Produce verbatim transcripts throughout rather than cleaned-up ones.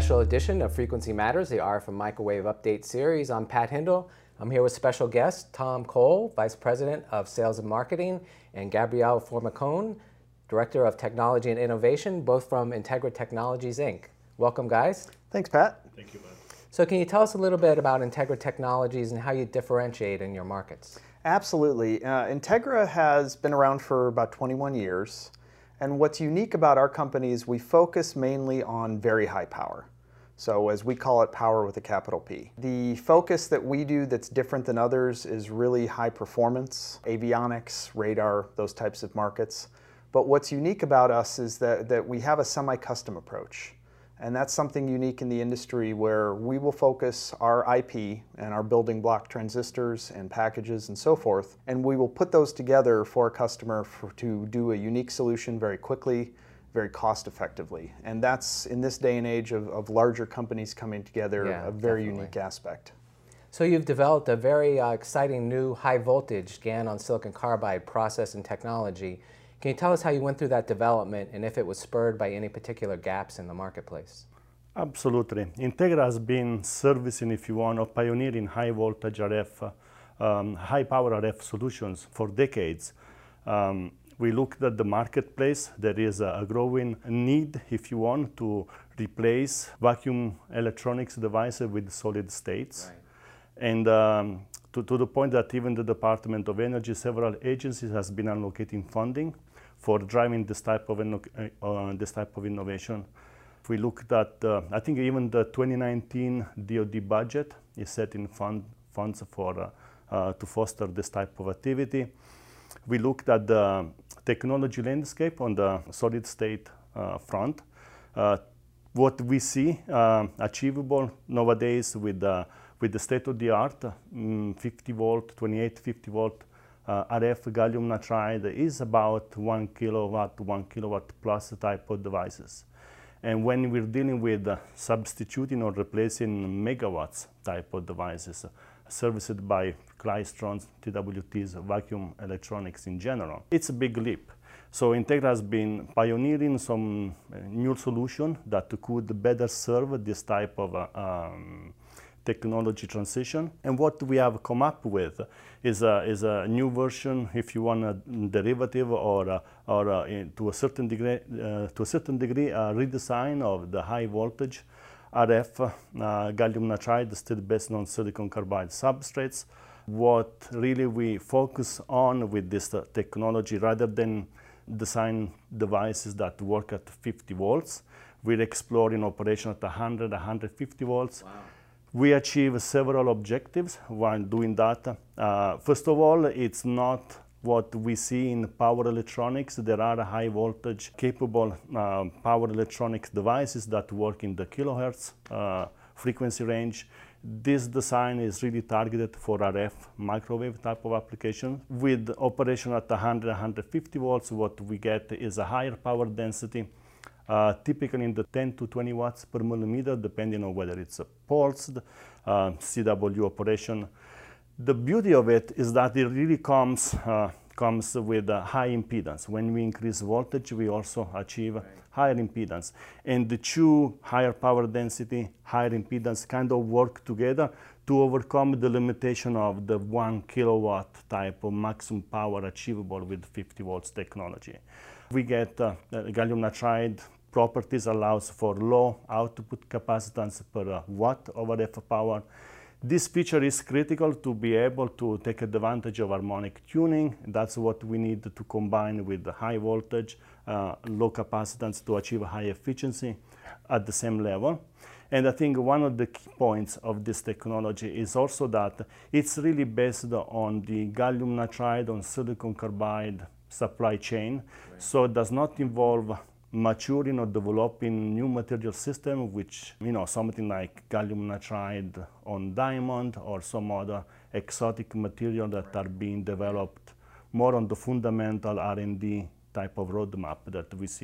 special edition of Frequency Matters, the R F and Microwave Update series. I'm Pat Hindle. I'm here with special guest Tom Cole, Vice President of Sales and Marketing, and Gabrielle Formicone, Director of Technology and Innovation, both from Integra Technologies, Incorporated. Welcome, guys. Thanks, Pat. Thank you, Pat. So can you tell us a little bit about Integra Technologies and how you differentiate in your markets? Absolutely. Uh, Integra has been around for about twenty-one years. And what's unique about our company is we focus mainly on very high power. So as we call it, power with a capital P. The focus that we do that's different than others is really high performance, avionics, radar, those types of markets. But what's unique about us is that, that we have a semi-custom approach. And that's something unique in the industry where we will focus our I P and our building block transistors and packages and so forth, and we will put those together for a customer for, to do a unique solution very quickly, very cost effectively. And that's, in this day and age of, of larger companies coming together, Yeah, a very definitely. unique aspect. So you've developed a very uh, exciting new high voltage GaN on silicon carbide process and technology. Can you tell us how you went through that development and if it was spurred by any particular gaps in the marketplace? Absolutely. Integra has been servicing, if you want, or pioneering high voltage R F, uh, um, high power R F solutions for decades. Um, we looked at the marketplace. There is a, a growing need, if you want, to replace vacuum electronics devices with solid states. Right. And um, to, to the point that even the Department of Energy, several agencies has been allocating funding for driving this type of, uh, this type of innovation. If we looked at, uh, I think even the twenty nineteen D O D budget is setting fund, funds for, uh, uh, to foster this type of activity. We looked at the technology landscape on the solid state uh, front. Uh, what we see uh, achievable nowadays with, uh, with the state-of-the-art um, fifty volt, twenty-eight fifty volt Uh, R F gallium nitride is about one kilowatt, one kilowatt plus type of devices. And when we're dealing with uh, substituting or replacing megawatts type of devices uh, serviced by Clystrons, T W Ts, vacuum electronics in general, it's a big leap. So Integra has been pioneering some uh, new solution that could better serve this type of uh, um, technology transition. And what we have come up with is a, is a new version, if you want, a derivative or, a, or a, in, to a certain degree, uh, to a certain degree, a redesign of the high voltage R F uh, gallium nitride, still based on silicon carbide substrates. What really we focus on with this uh, technology, rather than design devices that work at fifty volts, we're exploring operation at one hundred, one hundred fifty volts. Wow. We achieve several objectives while doing that. Uh, first of all, it's not what we see in power electronics. There are high voltage capable uh, power electronics devices that work in the kilohertz uh, frequency range. This design is really targeted for R F microwave type of application. With operation at one hundred, one hundred fifty volts, what we get is a higher power density, Uh, typically in the ten to twenty watts per millimeter, depending on whether it's a pulsed uh, C W operation. The beauty of it is that it really comes, uh, comes with a high impedance. When we increase voltage, we also achieve right. higher impedance. And the two higher power density, higher impedance kind of work together to overcome the limitation of the one kilowatt type of maximum power achievable with fifty volts technology. We get uh, gallium nitride properties allows for low output capacitance per uh, watt of R F power. This feature is critical to be able to take advantage of harmonic tuning. That's what we need to combine with the high voltage, uh, low capacitance to achieve high efficiency at the same level. And I think one of the key points of this technology is also that it's really based on the gallium nitride on silicon carbide supply chain. Right. So it does not involve maturing or developing new material system, which, you know, something like gallium nitride on diamond or some other exotic material that right. are being developed more on the fundamental R and D type of roadmap that we see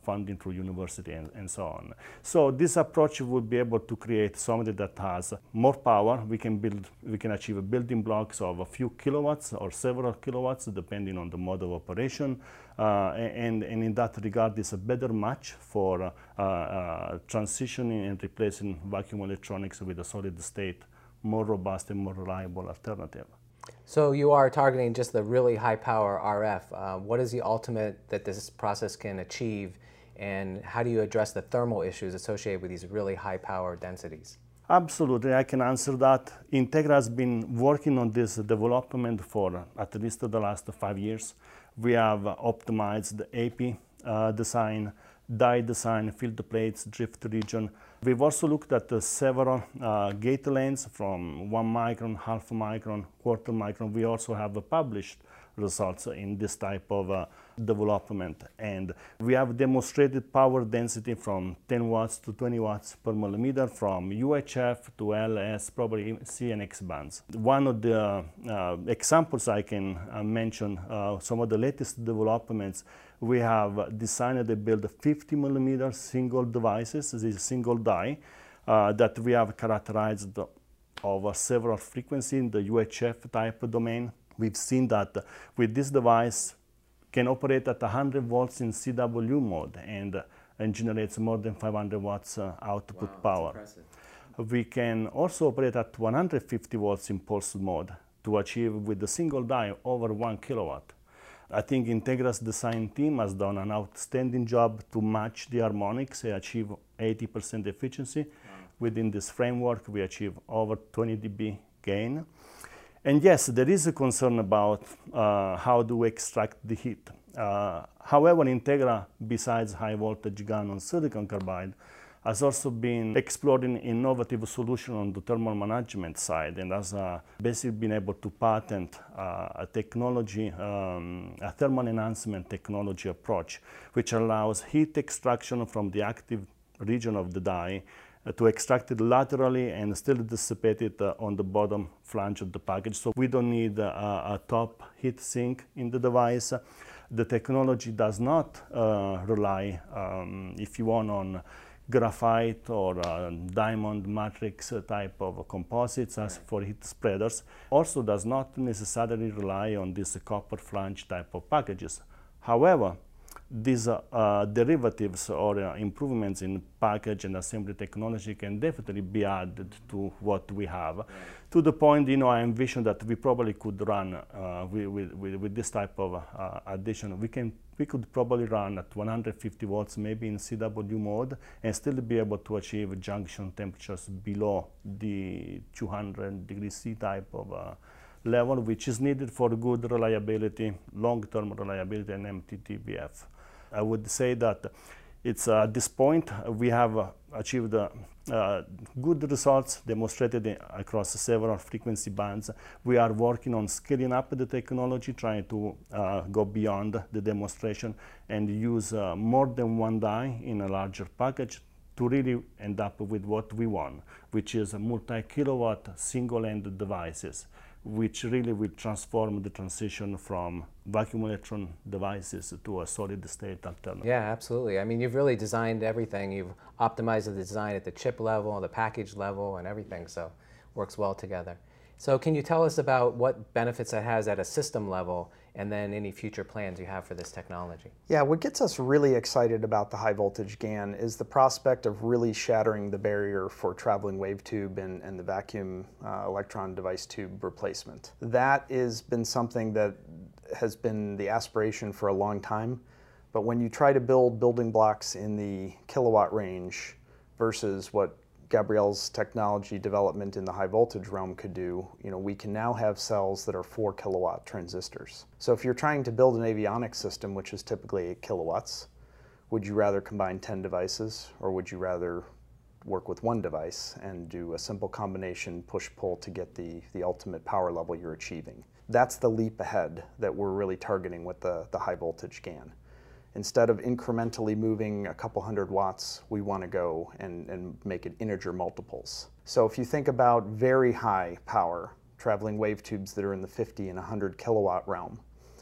funding through university and, and so on. So this approach would be able to create something that has more power. We can build, we can achieve building blocks of a few kilowatts or several kilowatts, depending on the mode of operation. Uh, and, and in that regard, it's a better match for uh, uh, transitioning and replacing vacuum electronics with a solid state, more robust and more reliable alternative. So you are targeting just the really high power R F. Uh, what is the ultimate that this process can achieve, and how do you address the thermal issues associated with these really high power densities? Absolutely, I can answer that. Integra has been working on this development for at least the last five years. We have optimized the A P uh, design, die design, filter plates, drift region. We've also looked at uh, several uh, gate lengths from one micron, half a micron, quarter micron. We also have uh, published results in this type of uh, development. And we have demonstrated power density from ten watts to twenty watts per millimeter, from U H F to L S, probably C and X bands. One of the uh, examples I can uh, mention, uh, some of the latest developments, we have designed and built fifty millimeter single devices, this is single die, uh, that we have characterized over several frequencies in the U H F type domain. We've seen that with this device can operate at one hundred volts in C W mode and, uh, and generates more than five hundred watts uh, output wow, power. That's impressive. We can also operate at one hundred fifty volts in pulse mode to achieve with the single die over one kilowatt. I think Integra's design team has done an outstanding job to match the harmonics and achieve eighty percent efficiency. Wow. Within this framework, we achieve over twenty D B gain. And yes, there is a concern about uh, how do we extract the heat. Uh, however, Integra, besides high voltage GaN on silicon carbide, has also been exploring innovative solutions on the thermal management side, and has uh, basically been able to patent uh, a technology, um, a thermal enhancement technology approach, which allows heat extraction from the active region of the die uh, to extract it laterally and still dissipate it uh, on the bottom flange of the package. So we don't need uh, a top heat sink in the device. The technology does not uh, rely, um, if you want, on graphite or uh, diamond matrix type of composites as for heat spreaders. Also does not necessarily rely on these copper flange type of packages. However, these uh, uh, derivatives or uh, improvements in package and assembly technology can definitely be added to what we have. Right. To the point, you know, I envision that we probably could run uh, with, with, with this type of uh, addition. We can we could probably run at one hundred fifty volts, maybe in C W mode, and still be able to achieve junction temperatures below the two hundred degrees C type of uh, level, which is needed for good reliability, long-term reliability, and M T T V F. I would say that it's uh, at this point we have uh, achieved uh, uh, good results demonstrated in, across several frequency bands. We are working on scaling up the technology, trying to uh, go beyond the demonstration and use uh, more than one die in a larger package to really end up with what we want, which is a multi-kilowatt single-end devices, which really will transform the transition from vacuum electron devices to a solid state alternative. Yeah, absolutely. I mean, you've really designed everything. You've optimized the design at the chip level, the package level, and everything, so works well together. So can you tell us about what benefits it has at a system level, and then any future plans you have for this technology? Yeah, what gets us really excited about the high voltage GaN is the prospect of really shattering the barrier for traveling wave tube and, and the vacuum uh, electron device tube replacement. That has been something that has been the aspiration for a long time, but when you try to build building blocks in the kilowatt range versus what Gabriel's technology development in the high voltage realm could do, you know, we can now have cells that are four kilowatt transistors. So if you're trying to build an avionics system, which is typically eight kilowatts, would you rather combine ten devices, or would you rather work with one device and do a simple combination push-pull to get the, the ultimate power level you're achieving? That's the leap ahead that we're really targeting with the, the high voltage GaN. Instead of incrementally moving a couple hundred watts, we want to go and, and make it integer multiples. So if you think about very high power traveling wave tubes that are in the fifty and one hundred kilowatt realm,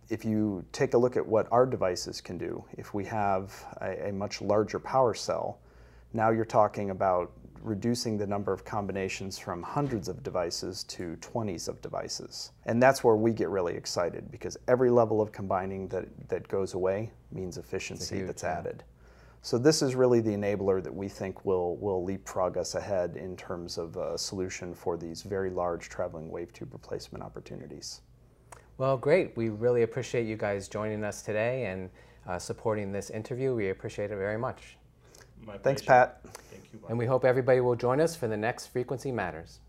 if you take a look at what our devices can do, if we have a, a much larger power cell, now you're talking about reducing the number of combinations from hundreds of devices to twenties of devices. And that's where we get really excited, because every level of combining that, that goes away means efficiency huge, that's yeah. added. So this is really the enabler that we think will, will leapfrog us ahead in terms of a solution for these very large traveling wave tube replacement opportunities. Well, great. We really appreciate you guys joining us today and uh, supporting this interview. We appreciate it very much. My Thanks, pleasure. Pat. Thank you. And we hope everybody will join us for the next Frequency Matters.